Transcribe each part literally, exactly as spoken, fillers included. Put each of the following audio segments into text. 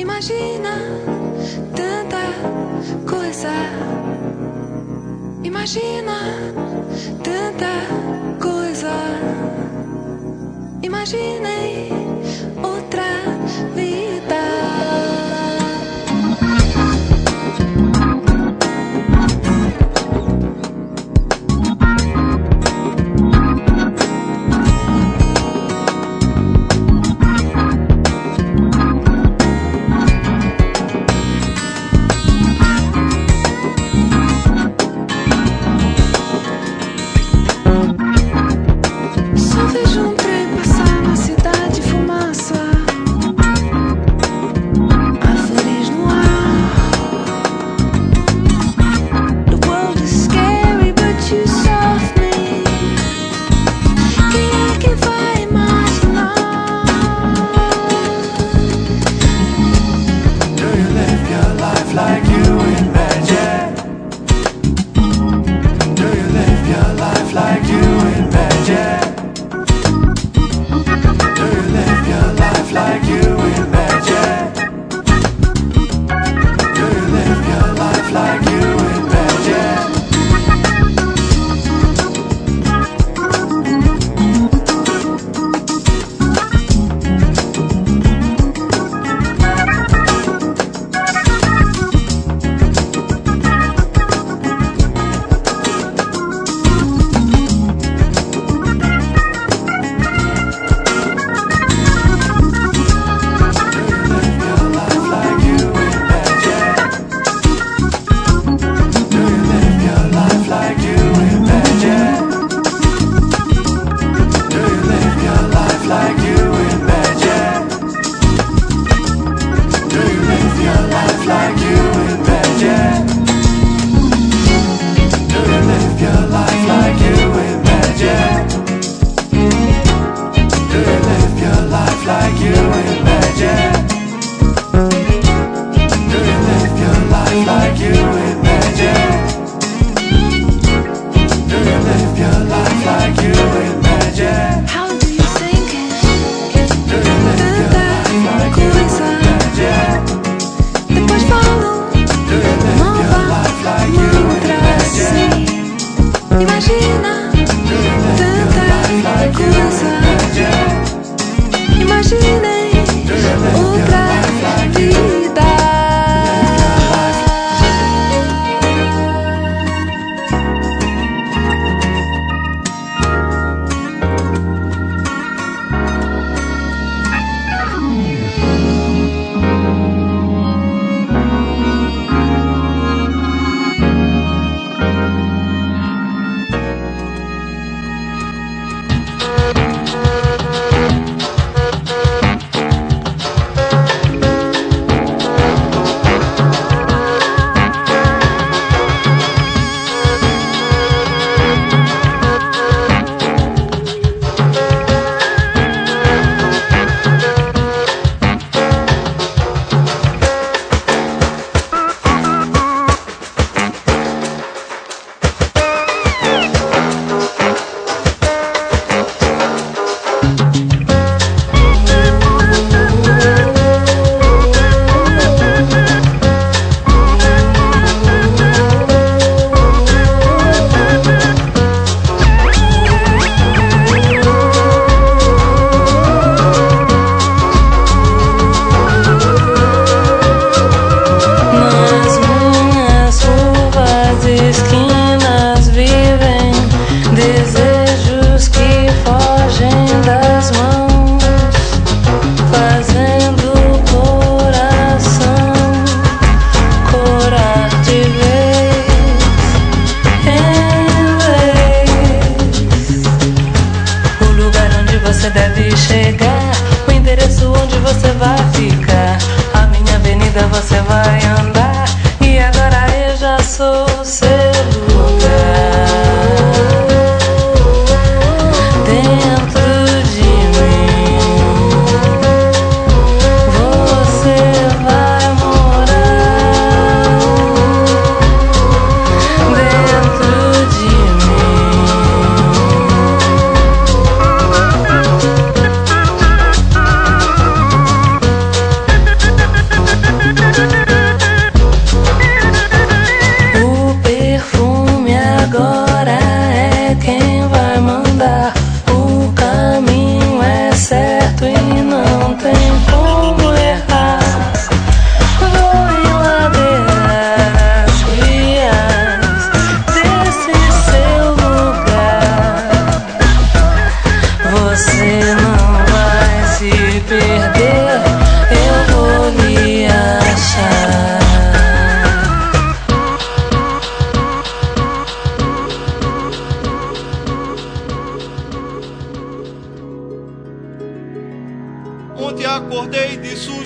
Imagina tanta coisa. Imagina tanta coisa. Imaginei outra vida. Só vejo um trem passar na cidade, fumando.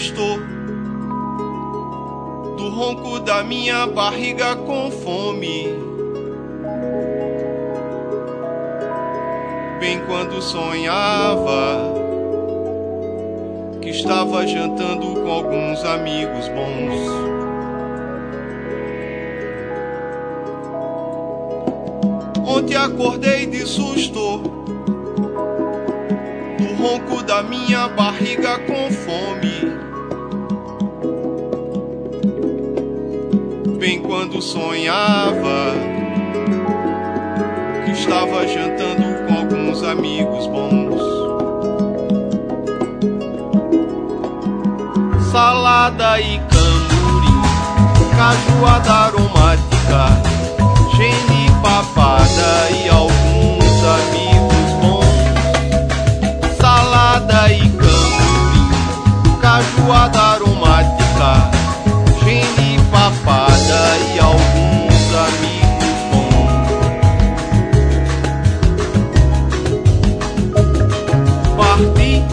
susto, do ronco da minha barriga com fome. Bem quando sonhava que estava jantando com alguns amigos bons. Ontem acordei de susto, do ronco da minha barriga com fome. Bem quando sonhava que estava jantando com alguns amigos bons. Salada e camurim, cajuada aromática, genipapada e alguns amigos bons. Salada e camurim, cajuada aromática, genipapada e alguns amigos bons. Parti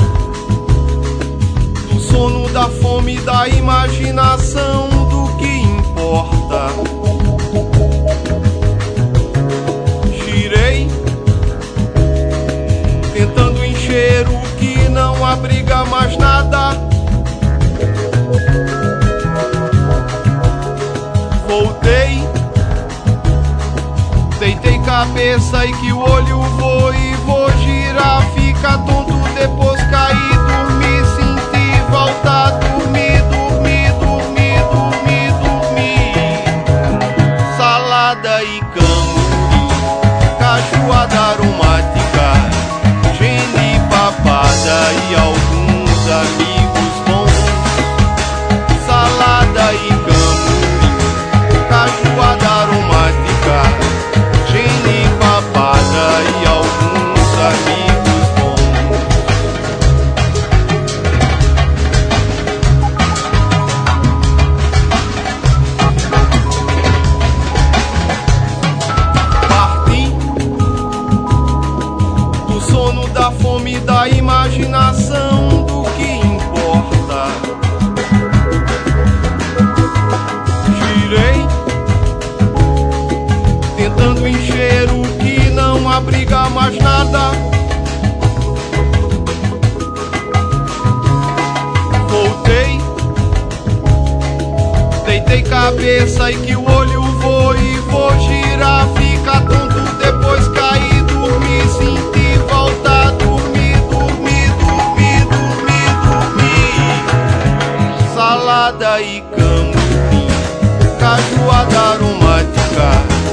do sono, da fome, da imaginação, do que importa. Girei, tentando encher o que não abriga mais nada. Voltei, deitei cabeça e que o olho vou e vou girar, fica tonto, depois cair, dormir, sentir, voltar, dormir, dormir, dormir, dormir, dormir. Salada e camurim, cajuada aromática, genipapada e alguns amigos bons. Salada e camurim, cajuada aromática, genipapada e alguns amigos bons. Parti do sono, da fome, da imaginação, do que importa. Girei, tentando encher o que não abriga mais nada. Voltei, deitei cabeça e que o olho vou e vou girar, fica tonto, depois cair, dormir, sentir, voltar, dormir, dormir, dormir, dormir, dormir. Salada e camurim, cajuada aromática,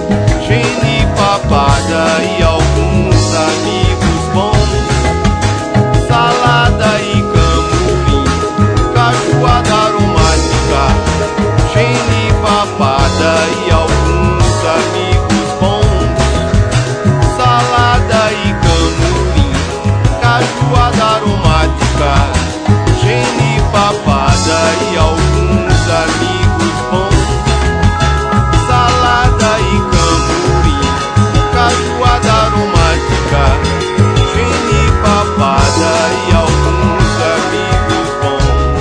genipapada e alguns amigos bons. Salada e camurim, cajuada aromática, genipapada e alguns amigos bons. Salada e camurim, cajuada aromática, genipapada e alguns amigos bons. Salada e camurim, cajuada aromática, genipapada e alguns amigos bons.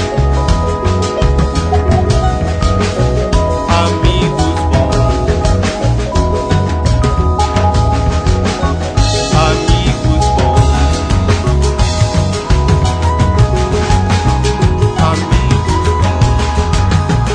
Amigos bons, amigos bons, amigos bons.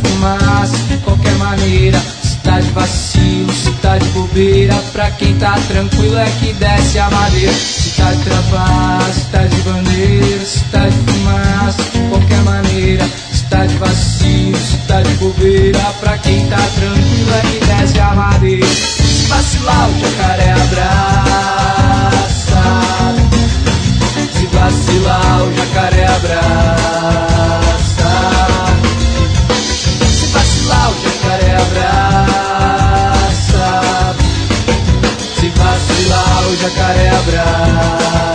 fumaça, de qualquer maneira. Se tá de vacilo, se tá de bobeira, pra quem tá tranquilo é que desce a madeira. Se tá de trabalho, se tá de bandeira, se tá de fumaça, de qualquer maneira. Se tá de vacilo, se tá de bobeira, pra quem tá tranquilo é que desce a madeira. Se vacilar o jacaré abraça, se vacilar o jacaré abraça, se vacilar o jacaré abraça, se vacilar o jacaré abraça.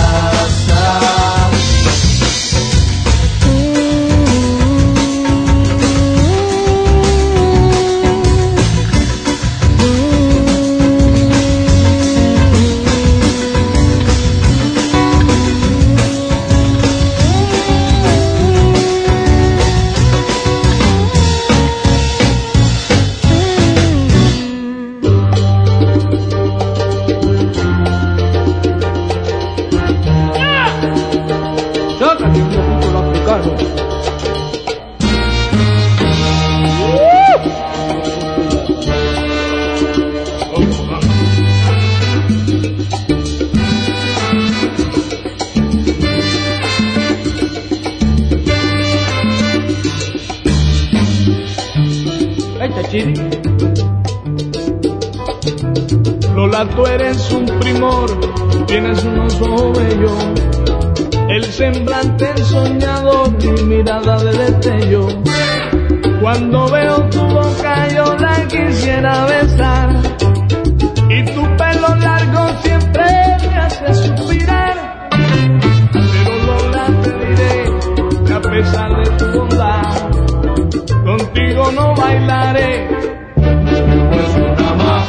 Lola, tú eres un primor, tienes unos ojos bellos, el semblante soñador y mirada de destello. Cuando veo tu boca yo la quisiera besar, y tu pelo largo siempre me hace suspirar. Pero Lola, te diré que a pesar de tu bondad, contigo no bailaré, pues una más.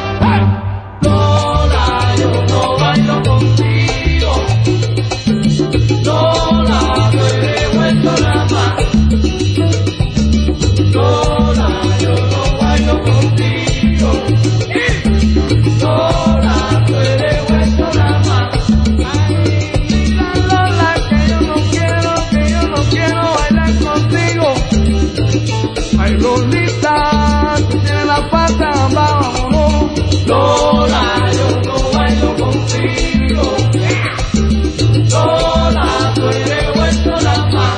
Lola, yo no bailo contigo. Lola, tú eres vuelto nada más. Lola, yo no bailo contigo. Lola, tú eres vuelto nada más. Ay, la Lola, que yo no quiero, que yo no quiero bailar contigo. Ay, Lolita, tú tienes la pata abajo. Lola, yo no bailo contigo. Lola, tú eres vuelto la más.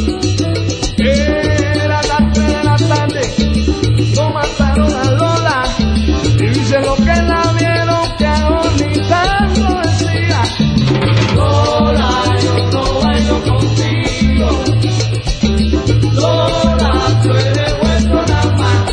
Era las tres de la tarde, no mataron a Lola, y dice lo que la vieron que agonizando decía. Lola, yo no bailo contigo. Lola, tú eres vuelto la más.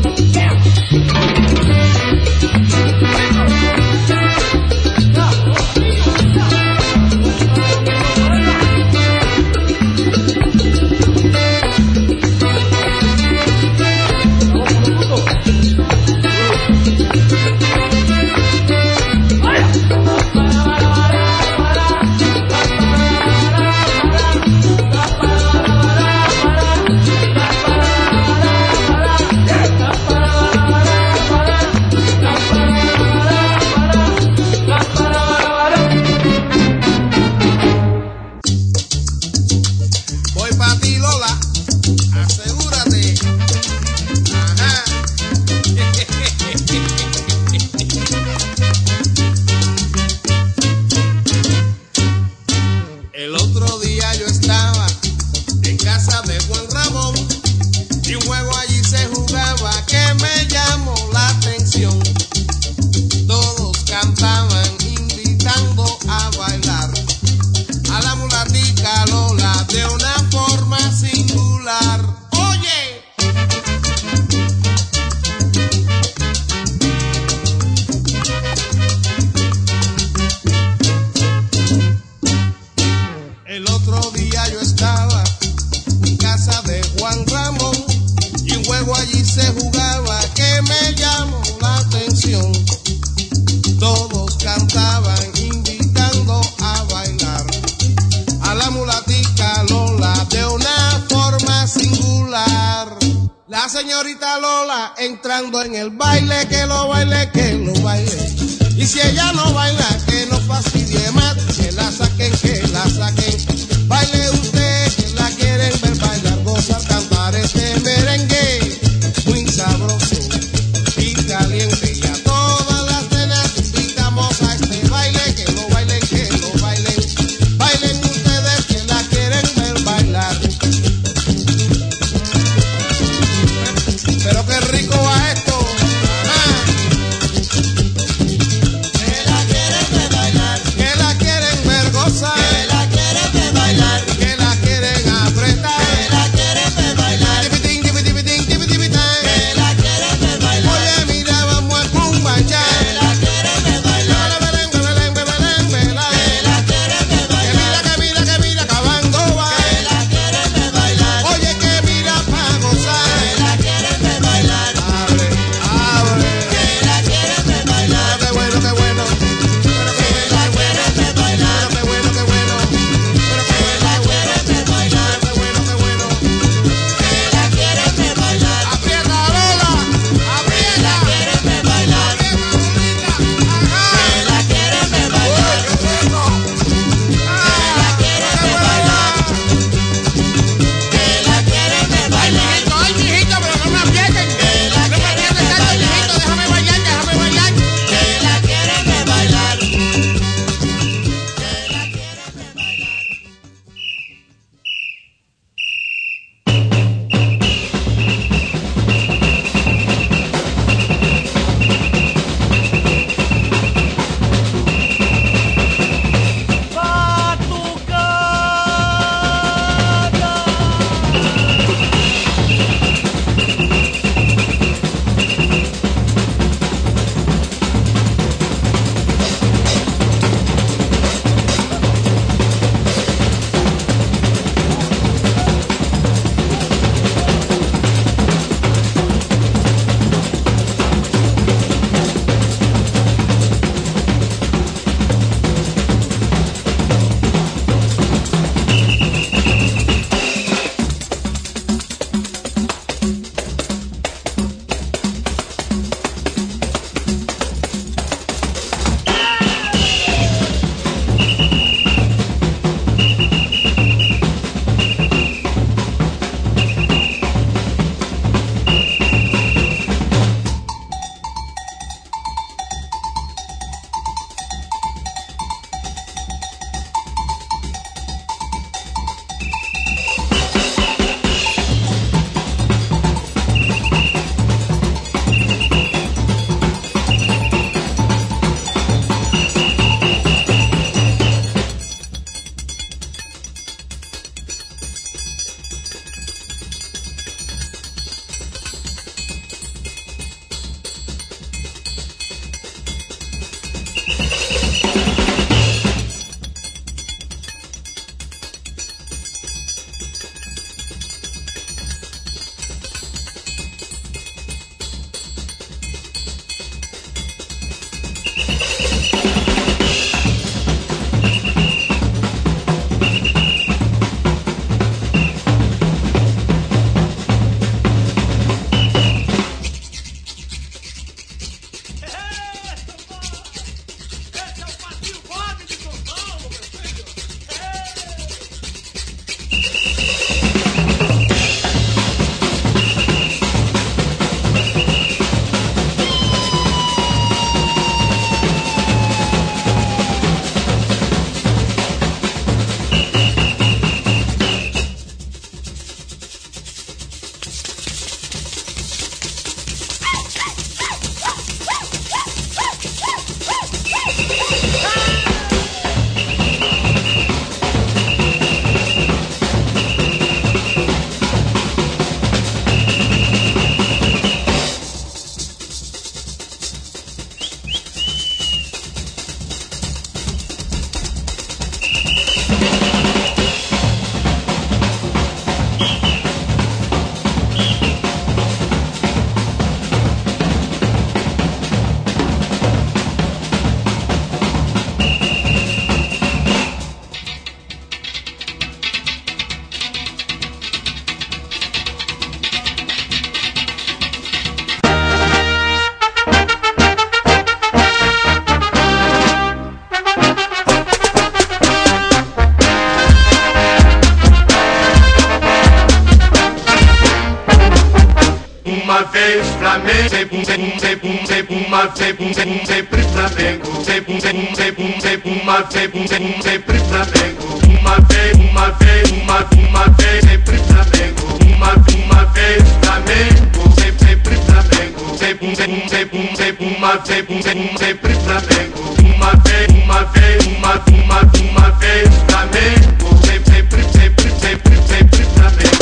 Señorita Lola entrando en el baile, que lo baile, que lo baile. Y si ella no baila, que no fastidie más, que la saquen, que la saquen. Baile usted, que la quieren ver bailar, gozar, cantar este merengue. sempre, sempre, sempre, sempre, uma sempre, sempre, sempre Flamengo, sempre, sempre, sempre, sempre, uma sempre, sempre, sempre Flamengo, uma vez, uma vez, uma, uma vez, sempre Flamengo, uma, uma vez Flamengo, sempre, sempre Flamengo, sempre, sempre, sempre, sempre, uma sempre, sempre, sempre Flamengo, uma vez, uma vez, uma, uma, uma vez Flamengo, sempre, sempre, sempre, sempre, sempre Flamengo.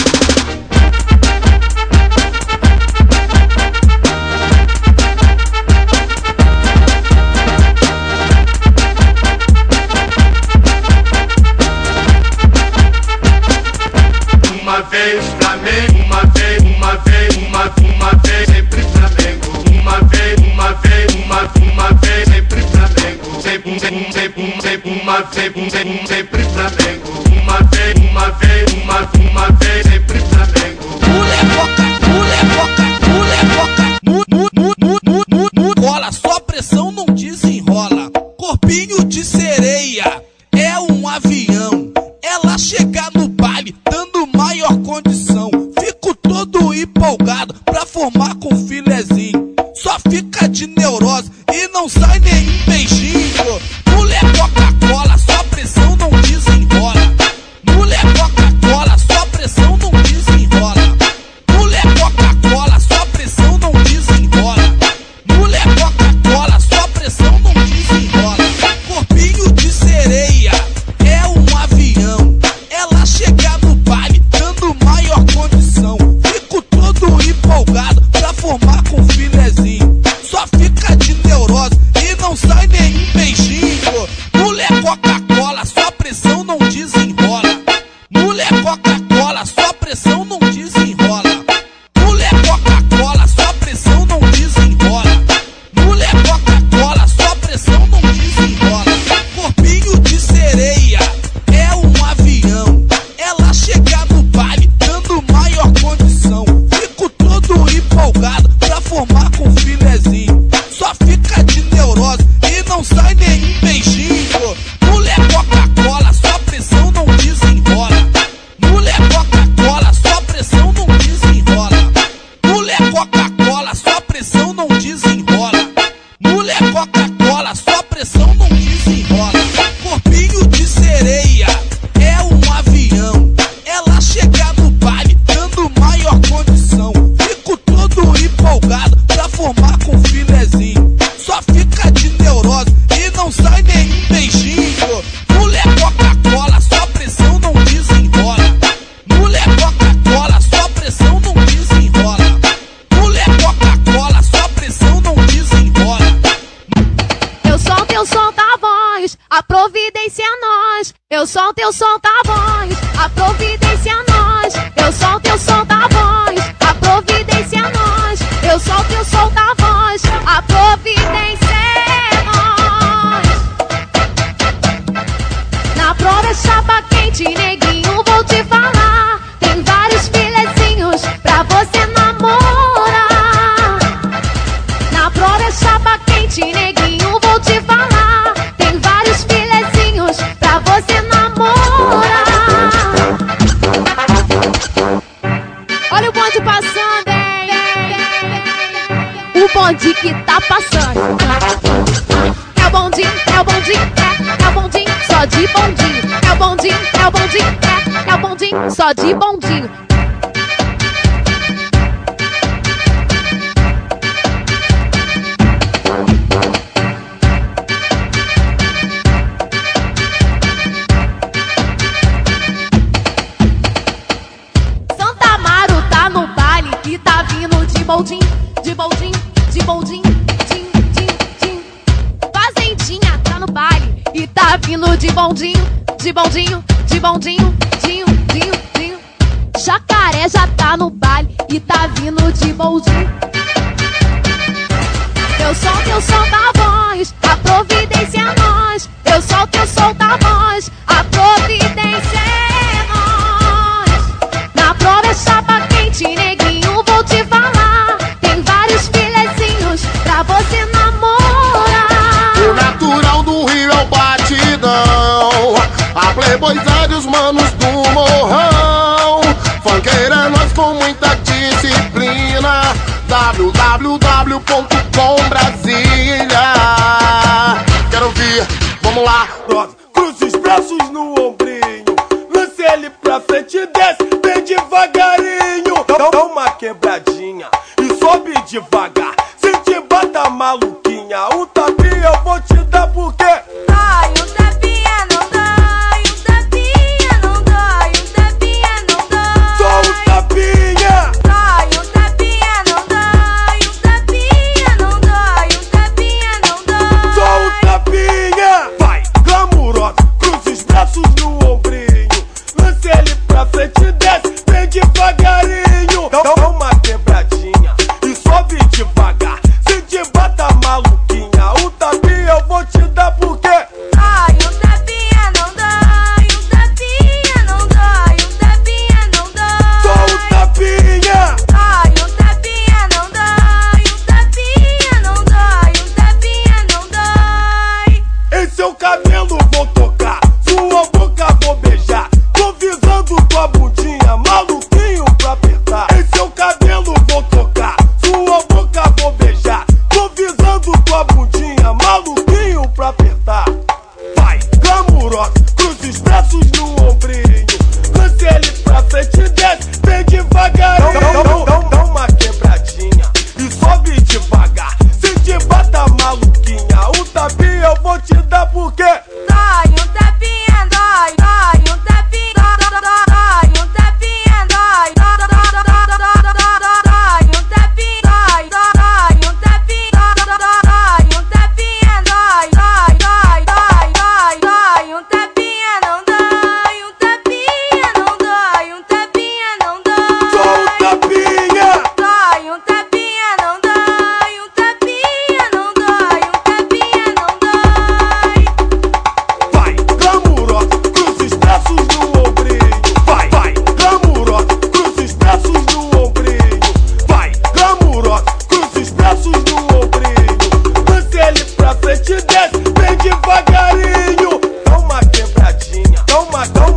Uma vez Flamengo, uma vez, uma vez, uma, uma vez, sempre Flamengo. Uma vez, uma vez, uma, uma vez, sempre Flamengo. Sempre, sempre, sempre, sempre, uma, sempre, sempre, sempre Flamengo. Uma vez, uma vez, uma, uma vez, sempre Flamengo. Molecoca, molecoca, molecoca, mu, mu, mu, mu, mu, mu, rola, só pressão não desenrola. Corpinho de sereia é um avião. Ela chega no baile dando maior condição. Fico todo empolgado pra formar com filezinho. Só fica de neurose e não sai nenhum beijinho. Mulher Coca-Cola, só pressão não desenrola. Mulher Coca-Cola, só pressão não desenrola. Mulher Coca-Cola, só pressão não desenrola. Mulher Coca-Cola, só pressão não desenrola. Corpinho de sereia é um avião. Ela chega no baile dando maior condição. Fico todo empolgado pra formar com filezinho. Só fica de neurose e não sai nenhum beijinho. Mulher Coca-Cola, só pressão não desenrola. Mulher Coca-Cola, só pressão não desenrola. Mulher Coca-Cola, só pressão não desenrola. Mulher Coca-Cola, só pressão não desenrola. Corpinho de sereia é um avião. Ela chega no baile dando maior condição. Fico todo empolgado pra formar com filezinho. Só fica de neurose e não sai nenhum beijinho. Mulher Coca-Cola, só pressão não desenrola. Mulher Coca-Cola, só pressão não desenrola. Mulher Coca-Cola, só pressão não desenrola. Mulher Coca-Cola, só pressão não desenrola. Corpinho de sereia é um avião. Ela chega no baile dando maior condição. Fico todo empolgado pra formar com filezinho. Só fica de neurose e não sai nenhum beijinho. Mulher Coca-Cola, só pressão não desenrola. Mulher Coca-Cola, só pressão não desenrola. Mulher Coca-Cola, só pressão não desenrola. Eu solto, eu solto a voz, a providência é nós. Eu solto, eu solto a voz, a providência é nós. Eu solto, eu solto a voz, a providência é nós. Eu solto, eu solto a voz, a providência é nós. Na prova é chapa quente, neguinho, vou te falar. Tem vários filezinhos pra você namorar. Na prova é chapa quente, neguinho, vou te falar. Tem vários filezinhos pra você namorar. Olha o bonde passando, hein? O bonde que tá passando. É o bondinho, é o bondinho, é, é o bondinho só de bondinho. É o bondinho, é o bondinho, é, é o bondinho só de bondinho. Santa Amaro tá no baile e tá vindo de boldinho, de boldinho, de boldinho, tim, tim, tim. Fazendinha tá no baile e tá vindo de bondinho, de bondinho, de bondinho, dinho, dinho, dinho. Jacaré já tá no baile e tá vindo de boldinho. Eu solto, eu solto a voz, a providência é nós. Eu solto, eu solto a voz, a providência é nós. Na prova é chapa quente, neguinho, vou te falar. Tem vários filezinhos pra você namorar. O natural do Rio é o batidão, a playboyzada e os manos do morrão. Funkeira nós com muita disciplina. W W w w ponto com Brasília. Quero ouvir, vamos lá. Cruza os braços no ombrinho, lance ele pra frente e desce bem devagarinho. Dá, dá uma quebradinha e sobe devagar. Se te bata maluquinha, um tapinha eu vou te dar porque Dói, um tapinha não dói, um tapinha não dói, um tapinha não dói. só um tapinha. Dói, um tapinha não dói, um tapinha não dói, um tapinha não dói. Só um tapinha. Vai, glamurosa, cruza os braços no ombrinho, lance ele pra frente e desce bem devagarinho. Dá, dá uma quebradinha e sobe devagar. Se te bata maluquinha, um tapinha eu vou te dar porque Dói, um tapinha não dói, um tapinha não dói, um tapinha não dói. só um tapinha. Dói, um tapinha não dói, um tapinha não dói, um tapinha não dói. Em seu cabelo vou tocar, sua boca vou beijar. Tô visando tua bundinha, maluquinho pra apertar. Em seu cabelo vou tocar, sua boca vou beijar. Tô visando tua bundinha, maluquinho pra apertar. Vai, glamurosa, cruza os braços no ombrinho, lance ele pra frente e desce bem devagarinho. Dá, dá, dá, dá uma quebradinha e sobe devagar. Se te bata maluquinha, um tapinha eu vou te dar porque Dói, um tapinha dói, dói, um tapinha dói, dói, um tapinha dói, dói, dói, um tapinha dói, dói, um tapinha dói, um tapinha dói, dói, dói, dói, dói, um tapinha não dói, um tapinha não dói, um tapinha não dói. só um tapinha. Dói, um tapinha não dói, um tapinha não dói, um tapinha não dói. Vai, glamurosa, cruza os braços no ombrinho. Vai, vai, glamurosa, cruza os braços no ombrinho. Vai, glamurosa, cruza os braços no ombrinho, lance ele pra frente e desce bem devagarinho. Dá uma quebradinha, dá uma, dá